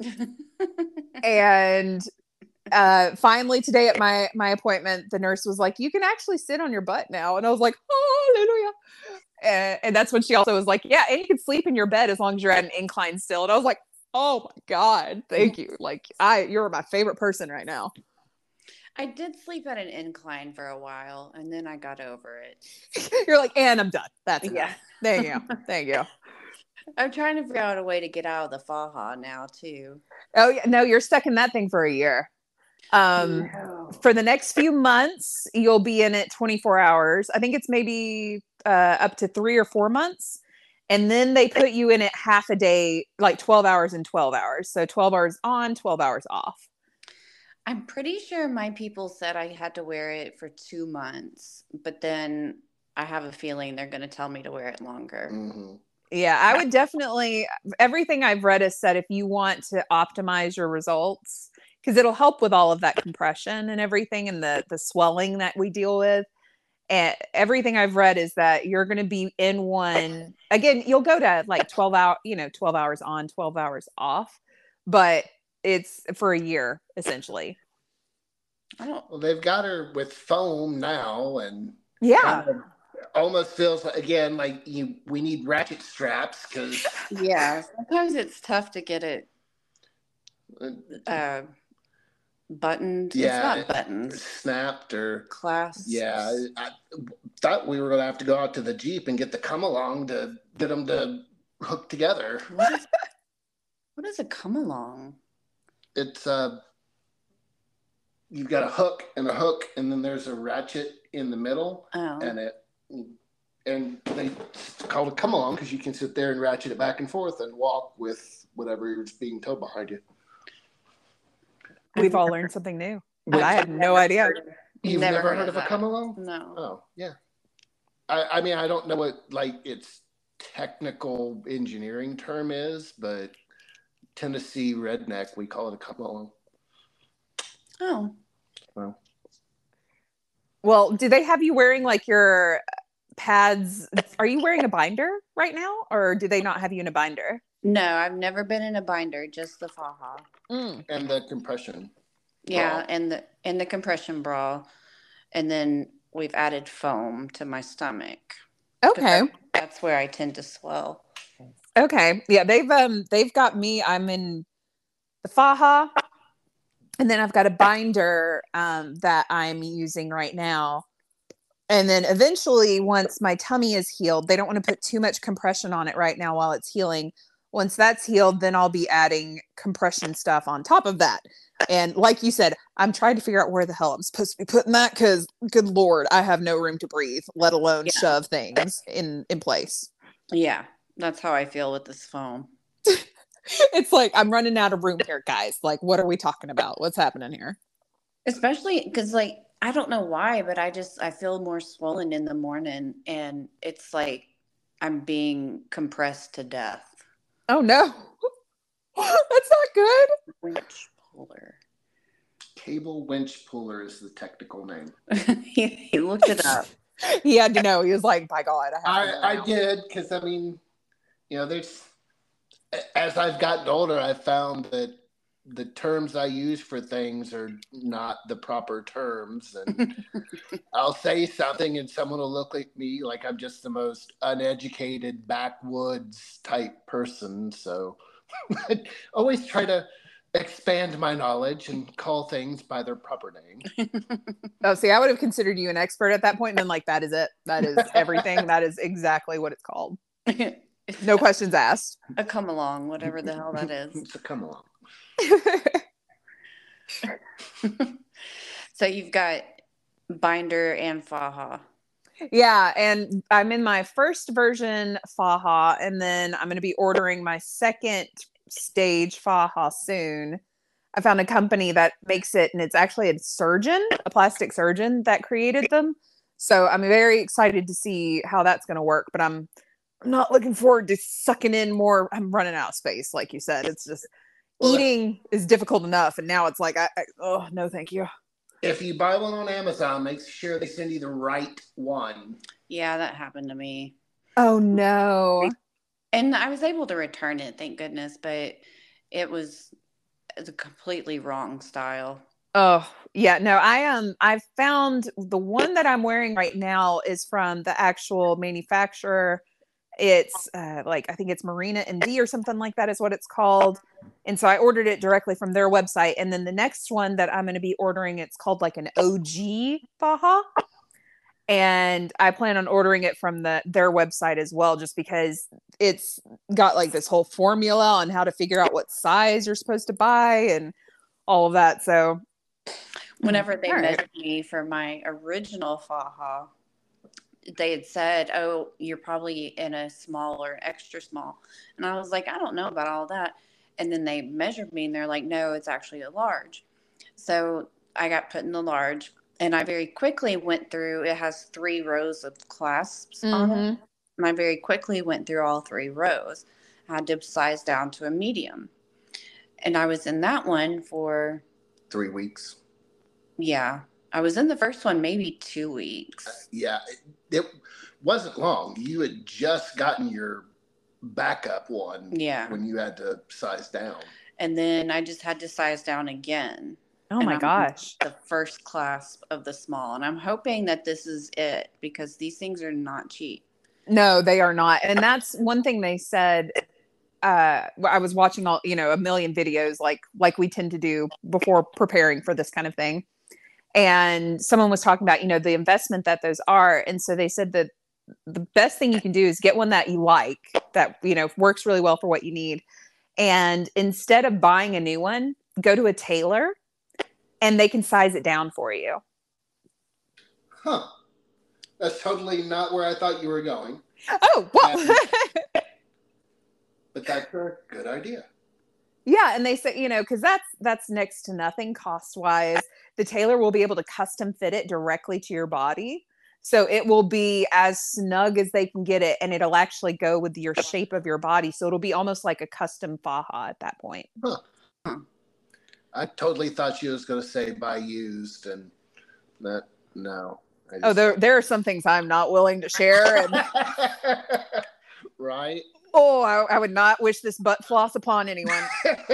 And uh finally today at my my appointment, the nurse was like, you can actually sit on your butt now. And I was like, hallelujah. And, and that's when she also was like, yeah, and you can sleep in your bed as long as you're at an incline still. And I was like, oh my God, thank you. Like I you're my favorite person right now. I did sleep at an incline for a while, and then I got over it. You're like, and I'm done. That's enough. Yeah. Thank you. Thank you. I'm trying to figure out a way to get out of the faja now too. Oh yeah, no, you're stuck in that thing for a year. Um, No. for the next few months, you'll be in it twenty-four hours. I think it's maybe uh, up to three or four months. And then they put you in it half a day, like twelve hours and twelve hours. So twelve hours on, twelve hours off. I'm pretty sure my people said I had to wear it for two months, but then I have a feeling they're going to tell me to wear it longer. Mm-hmm. Yeah, I would definitely, everything I've read has said if you want to optimize your results, because it'll help with all of that compression and everything and the the swelling that we deal with. And everything I've read is that you're going to be in one, again, you'll go to like twelve hour, you know, twelve hours on, twelve hours off, but it's for a year essentially. I don't. Well, they've got her with foam now, and Yeah. kind of almost feels like, again, like you. We need ratchet straps because Yeah, sometimes it's tough to get it uh, buttoned. Yeah, it's not buttons. snapped or Clasps. yeah. I thought we were gonna have to go out to the Jeep and get the come along to get them to hook together. What is, what is a come along? It's uh, you've got a hook and a hook, and then there's a ratchet in the middle, Oh. and it and they call it come along because you can sit there and ratchet it back and forth and walk with whatever is being towed behind you. We've all learned something new. Which- I had no idea. You've Never never, heard heard of of a that. come along? No. Oh, yeah. I, I mean, I don't know what like its technical engineering term is, but Tennessee redneck, we call it a come along. Oh. Well, Well, do they have you wearing like your pads? Are you wearing a binder right now, or do they not have you in a binder? No, I've never been in a binder, just the faja. Mm. and the compression. Yeah, Bra. and the and the compression bra, and then we've added foam to my stomach. 'Cause Okay. that- that's where I tend to swell. Okay. Yeah, they've um they've got me. I'm in the faja, and then I've got a binder um that I'm using right now. And then eventually, once my tummy is healed, they don't want to put too much compression on it right now while it's healing. Once that's healed, then I'll be adding compression stuff on top of that. And like you said, I'm trying to figure out where the hell I'm supposed to be putting that because, good Lord, I have no room to breathe, let alone Yeah. shove things in in place. Yeah, that's how I feel with this foam. It's like I'm running out of room here, guys. Like, what are we talking about? What's happening here? Especially because, like, I don't know why, but I just I feel more swollen in the morning, and it's like I'm being compressed to death. Oh no, that's not good. Winch puller. Cable winch puller is the technical name. he, he looked it up. He had to know. He was like, by God, I have to know I, I now." did because I mean, you know, there's as I've gotten older, I've found that the terms I use for things are not the proper terms, and I'll say something, and someone will look at me like I'm just the most uneducated backwoods type person. So I always try to expand my knowledge and call things by their proper name. Oh, see, I would have considered you an expert at that point and been like, that is it. That is everything. That is exactly what it's called. No questions asked. A come along, whatever the hell that is. So come along. So you've got binder and faja. Yeah, and I'm in my first version Faha, and then I'm going to be ordering my second stage Faha soon. I found a company that makes it, and it's actually a surgeon, a plastic surgeon that created them. So I'm very excited to see how that's going to work, but I'm I'm not looking forward to sucking in more. I'm running out of space, like you said. It's just Well, eating is difficult enough, and now it's like, I, I oh no, thank you. if you buy one on Amazon, make sure they send you the right one. Yeah, that happened to me. Oh no. And I was able to return it, thank goodness, but it was the completely wrong style. Oh, yeah. No, I um I found the one that I'm wearing right now is from the actual manufacturer. It's uh, like I think it's Marina N D or something like that is what it's called. And so I ordered it directly from their website. And then the next one that I'm going to be ordering, it's called like an O G Faha. And I plan on ordering it from the their website as well, just because it's got like this whole formula on how to figure out what size you're supposed to buy and all of that. So Whenever they all right. measured me for my original Faha, they had said, "Oh, you're probably in a small or extra small," and I was like, "I don't know about all that." And then they measured me, and they're like, "No, it's actually a large." So I got put in the large, and I very quickly went through. It has three rows of clasps on it, Mhm. and I very quickly went through all three rows. I had to size down to a medium, and I was in that one for Three weeks. yeah. I was in the first one maybe two weeks. Uh, yeah, it, it wasn't long. You had just gotten your backup one. Yeah. When you had to size down. And then I just had to size down again. Oh and my I'm gosh. The first clasp of the small. And I'm hoping that this is it because these things are not cheap. No, they are not. And that's one thing they said. Uh, I was watching all, you know, a million videos like like we tend to do before preparing for this kind of thing. And someone was talking about, you know, the investment that those are. And so they said that the best thing you can do is get one that you like, that, you know, works really well for what you need. And instead of buying a new one, go to a tailor and they can size it down for you. Huh. That's totally not where I thought you were going. Oh, well. But that's a good idea. Yeah, and they say, you know, because that's that's next to nothing cost wise. The tailor will be able to custom fit it directly to your body, so it will be as snug as they can get it, and it'll actually go with your shape of your body. So it'll be almost like a custom faja at that point. Huh. Huh. I totally thought she was going to say buy used, and that no. I just... Oh, there there are some things I'm not willing to share, and right. Oh, I, I would not wish this butt floss upon anyone.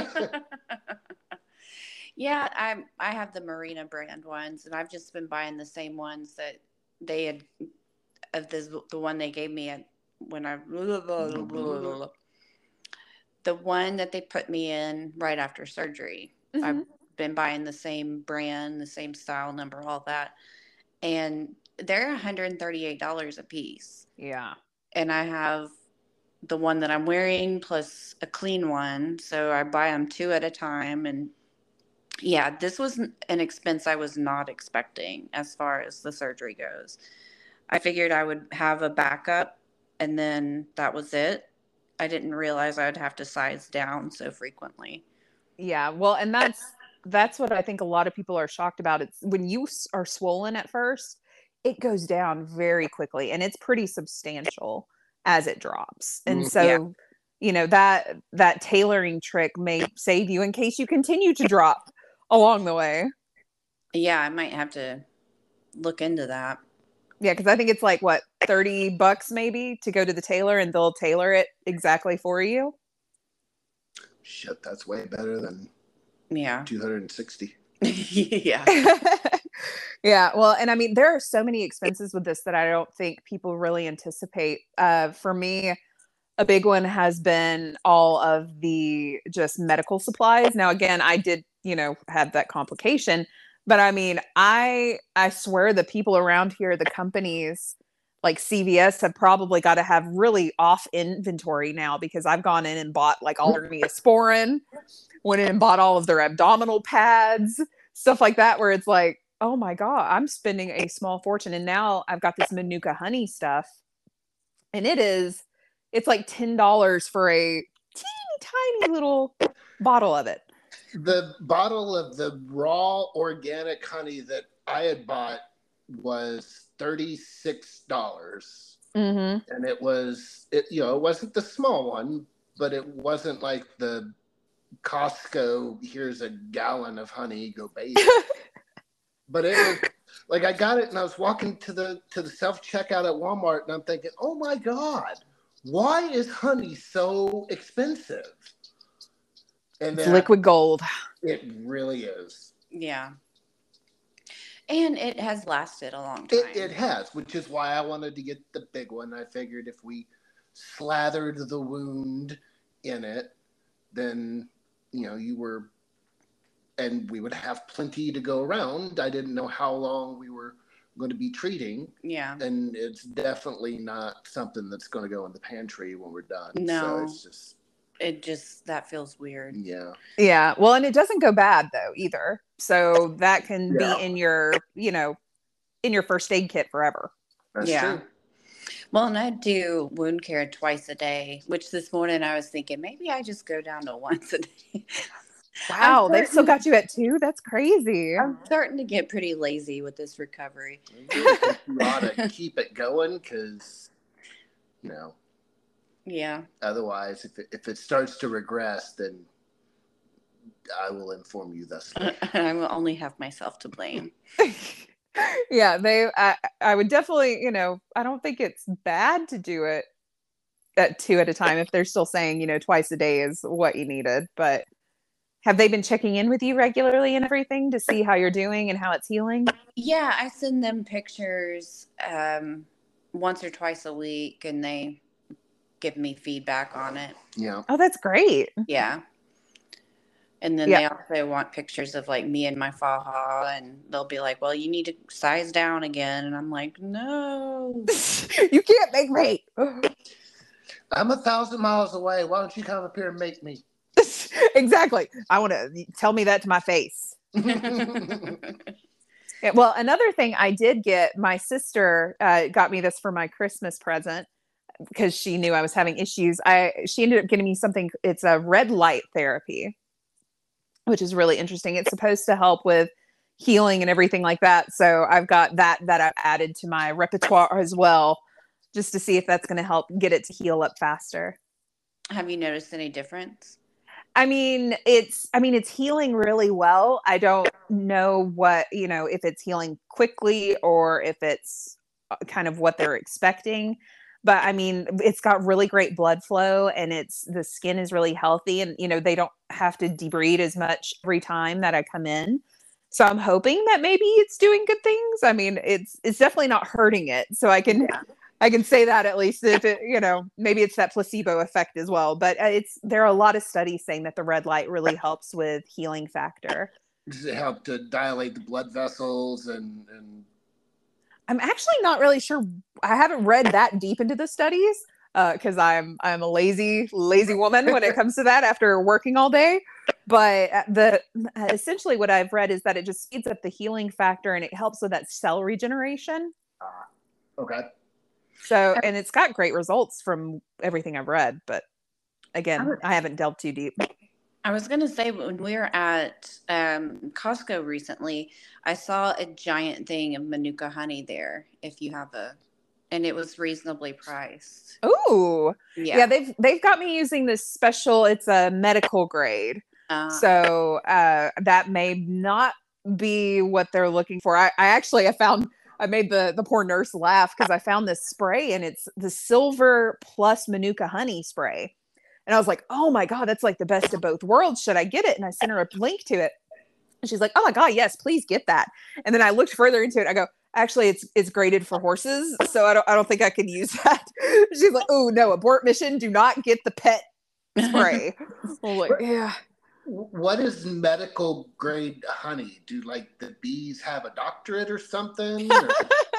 Yeah, I I have the Marina brand ones, and I've just been buying the same ones that they had of this the one they gave me at when I blah, blah, blah, blah, blah. The one that they put me in right after surgery. Mm-hmm. I've been buying the same brand, the same style number, all that, and they're one hundred thirty-eight dollars a piece. Yeah, and I have the one that I'm wearing plus a clean one. So I buy them two at a time. And yeah, this was an expense I was not expecting as far as the surgery goes. I figured I would have a backup and then that was it. I didn't realize I would have to size down so frequently. Yeah. Well, and that's, that's what I think a lot of people are shocked about. It's when you are swollen at first, it goes down very quickly and it's pretty substantial as it drops. And so, yeah. you know, that, that tailoring trick may save you in case you continue to drop along the way. Yeah. I might have to look into that. Yeah. Cause I think it's like what, thirty bucks maybe to go to the tailor and they'll tailor it exactly for you. Shit. That's way better than yeah. two hundred sixty. Yeah. Yeah. Well, and I mean, there are so many expenses with this that I don't think people really anticipate. Uh, for me, a big one has been all of the just medical supplies. Now, again, I did, you know, have that complication, but I mean, I, I swear the people around here, the companies like C V S have probably got to have really off inventory now because I've gone in and bought like all their Neosporin, went in and bought all of their abdominal pads, stuff like that, where it's like, oh my God, I'm spending a small fortune. And now I've got this Manuka honey stuff. And it is, it's like ten dollars for a teeny tiny little bottle of it. The bottle of the raw organic honey that I had bought was thirty-six dollars. Mm-hmm. And it was, it, you know, it wasn't the small one, but it wasn't like the Costco, here's a gallon of honey, go bathe. But it was like, I got it and I was walking to the to the self-checkout at Walmart and I'm thinking, oh my God, why is honey so expensive? And It's liquid gold. It really is. Yeah. And it has lasted a long time. It, it has, which is why I wanted to get the big one. I figured if we slathered the wound in it, then, you know, you were, and we would have plenty to go around. I didn't know how long we were going to be treating. Yeah. And it's definitely not something that's going to go in the pantry when we're done. No. So it's just. It just, that feels weird. Yeah. Yeah. Well, and it doesn't go bad though either. So that can Yeah. be in your, you know, in your first aid kit forever. That's Yeah. true. Well, and I do wound care twice a day, which this morning I was thinking maybe I just go down to once a day. Wow. I'm They've still starting- got you at two. That's crazy. I'm starting to get pretty lazy with this recovery. You ought to keep it going because, you know, Yeah. otherwise, if it, if it starts to regress, then I will inform you thusly. I will only have myself to blame. Yeah. They, I, I would definitely, you know, I don't think it's bad to do it at two at a time if they're still saying, you know, twice a day is what you needed. But have they been checking in with you regularly and everything to see how you're doing and how it's healing? Yeah, I send them pictures um, once or twice a week, and they give me feedback on it. Yeah. Oh, that's great. Yeah. And then Yeah. they also want pictures of like me and my faja, and they'll be like, well, you need to size down again. And I'm like, no. You can't make me. I'm a thousand miles away. Why don't you come up here and make me? Exactly. I want to tell me that to my face. Yeah, well, another thing I did get, my sister uh, got me this for my Christmas present because she knew I was having issues. I she ended up getting me something. It's a red light therapy, which is really interesting. It's supposed to help with healing and everything like that. So I've got that that I've added to my repertoire as well, just to see if that's going to help get it to heal up faster. Have you noticed any difference? I mean, it's, I mean, it's healing really well. I don't know what, you know, if it's healing quickly or if it's kind of what they're expecting, but I mean, it's got really great blood flow and it's, the skin is really healthy and, you know, they don't have to debride as much every time that I come in. So I'm hoping that maybe it's doing good things. I mean, it's, it's definitely not hurting it. So I can, yeah. I can say that at least if it, you know, maybe it's that placebo effect as well, but it's, there are a lot of studies saying that the red light really helps with healing factor. Does it help to dilate the blood vessels and, and... I'm actually not really sure. I haven't read that deep into the studies uh, cause I'm, I'm a lazy, lazy woman when it comes to that after working all day. But the, essentially what I've read is that it just speeds up the healing factor and it helps with that cell regeneration. Uh, okay. So, and it's got great results from everything I've read, but again, I haven't delved too deep. I was going to say, when we were at um, Costco recently, I saw a giant thing of Manuka honey there, if you have a, and it was reasonably priced. Ooh. Yeah. Yeah. They've, they've got me using this special, it's a medical grade. Uh, so uh, that may not be what they're looking for. I, I actually, I found, I made the, the poor nurse laugh because I found this spray and it's the silver plus Manuka honey spray. And I was like, oh my God, that's like the best of both worlds. Should I get it? And I sent her a link to it. And she's like, oh my God, yes, please get that. And then I looked further into it. I go, actually, it's it's graded for horses. So I don't I don't think I can use that. She's like, oh no, abort mission. Do not get the pet spray. I'm like, yeah. What is medical grade honey? Do like the bees have a doctorate or something? Or?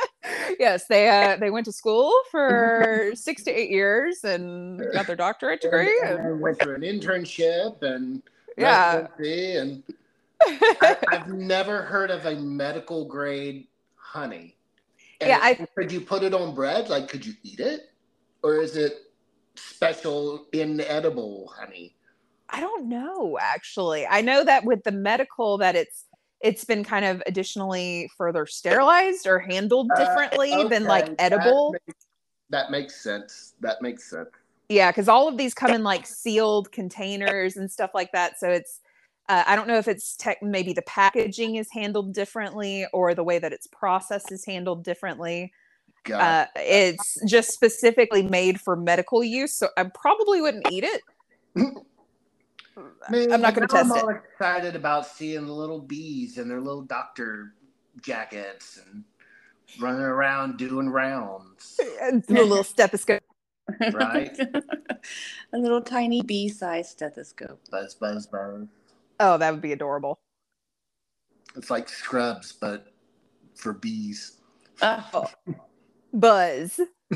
Yes, they uh, they went to school for six to eight years and got their doctorate degree. And, and went through an internship and yeah, and I, I've never heard of a medical grade honey. And Yeah, I could you put it on bread? Like, could you eat it? Or is it special inedible honey? I don't know, actually. I know that with the medical that it's it's been kind of additionally further sterilized or handled differently Uh, than like okay, edible. That makes, that makes sense. That makes sense. Yeah, because all of these come in like sealed containers and stuff like that. So it's uh, I don't know if it's tech maybe the packaging is handled differently or the way that it's processed is handled differently. God. Uh, it's just specifically made for medical use, so I probably wouldn't eat it. Man, I'm not going to test I'm all it. excited about seeing the little bees in their little doctor jackets and running around doing rounds. A little stethoscope. Right? A little tiny bee-sized stethoscope. Buzz, buzz, buzz. Oh, that would be adorable. It's like Scrubs, but for bees. Oh. Buzz.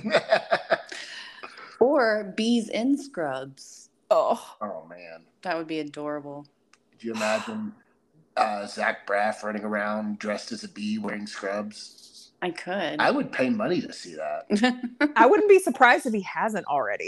Or bees in scrubs. Oh. Oh, man. That would be adorable. Could you imagine uh, Zach Braff running around dressed as a bee wearing scrubs? I could. I would pay money to see that. I wouldn't be surprised if he hasn't already.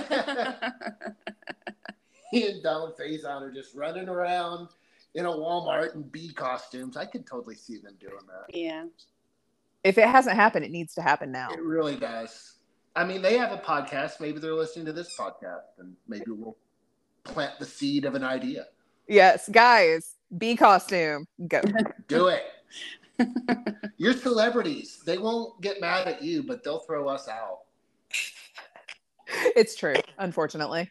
He and Donald Faison are just running around in a Walmart in bee costumes. I could totally see them doing that. Yeah. If it hasn't happened, it needs to happen now. It really does. I mean, they have a podcast. Maybe they're listening to this podcast, and maybe we'll plant the seed of an idea. Yes, guys, bee costume, go. Do it. You're celebrities. They won't get mad at you, but they'll throw us out. It's true, unfortunately.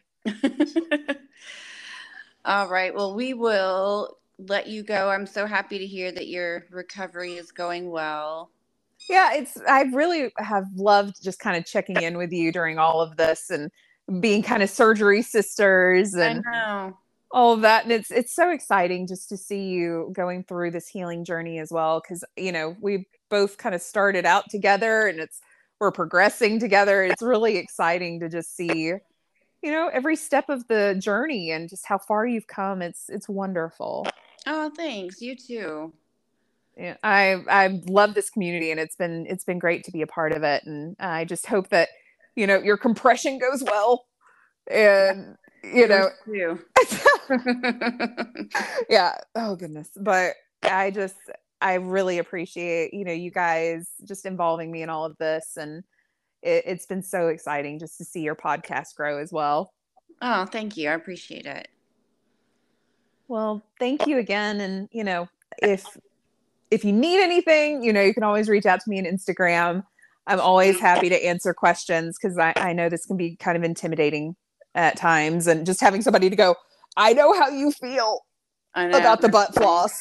All right. Well, we will let you go. I'm so happy to hear that your recovery is going well. Yeah, it's I really have loved just kind of checking in with you during all of this and being kind of surgery sisters and I know. all of that. And it's it's so exciting just to see you going through this healing journey as well. Cause you know, we both kind of started out together and it's we're progressing together. It's really exciting to just see, you know, every step of the journey and just how far you've come. It's it's wonderful. Oh, thanks. You too. Yeah, I I love this community and it's been it's been great to be a part of it. And I just hope that, you know, your compression goes well. And you know, you. Yeah. Oh goodness. But I just I really appreciate, you know, you guys just involving me in all of this. And it, it's been so exciting just to see your podcast grow as well. Oh, thank you. I appreciate it. Well, thank you again. And, you know, if if you need anything, you know, you can always reach out to me on Instagram. I'm always happy to answer questions because I, I know this can be kind of intimidating at times. And just having somebody to go, I know how you feel I know. about the butt floss.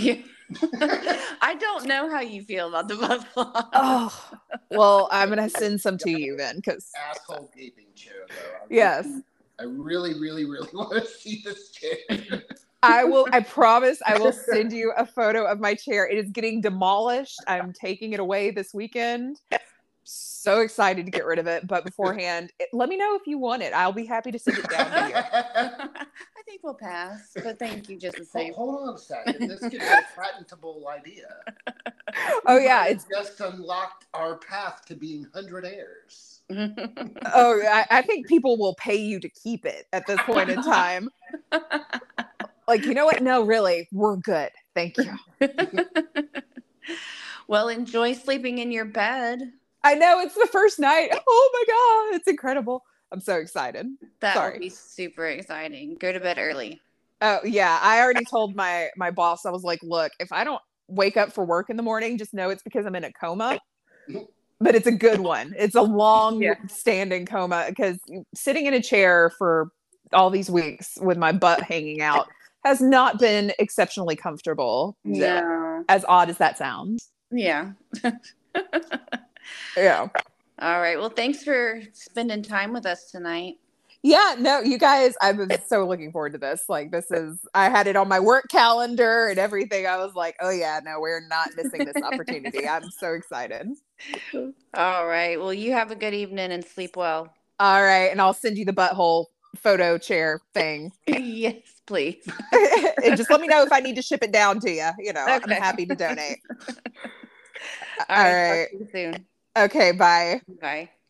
I don't know how you feel about the butt floss. Oh, well, I'm going to send some to you then because. Asshole gaping chair, though. I Yes. Really, I really, really, really want to see this chair. I will, I promise I will send you a photo of my chair. It is getting demolished. I'm taking it away this weekend. So excited to get rid of it. But beforehand, it, let me know if you want it. I'll be happy to send it down to you. I think we'll pass, but thank you just the same. Hold, hold on a second. This could be a patentable idea. Oh, yeah. It's It's just unlocked our path to being hundred heirs. Oh, I, I think people will pay you to keep it at this point in time. Like, you know what? No, really, we're good. Thank you. Well, enjoy sleeping in your bed. I know it's the first night. Oh my God, it's incredible. I'm so excited. That Sorry. would be super exciting. Go to bed early. Oh yeah, I already told my my boss. I was like, look, if I don't wake up for work in the morning, just know it's because I'm in a coma. But it's a good one. It's a long Yeah. standing coma because sitting in a chair for all these weeks with my butt hanging out has not been exceptionally comfortable. No. As odd as that sounds. Yeah. Yeah. All right. Well, thanks for spending time with us tonight. Yeah, no, you guys, I was so looking forward to this. Like, this is, I had it on my work calendar and everything. I was like, oh, yeah, no, we're not missing this opportunity. I'm so excited. All right. Well, you have a good evening and sleep well. All right. And I'll send you the butthole photo chair thing. Yes, please. And just let me know if I need to ship it down to you. You know, Okay. I'm happy to donate. All right. All right. Talk to you soon. Okay, bye. Bye.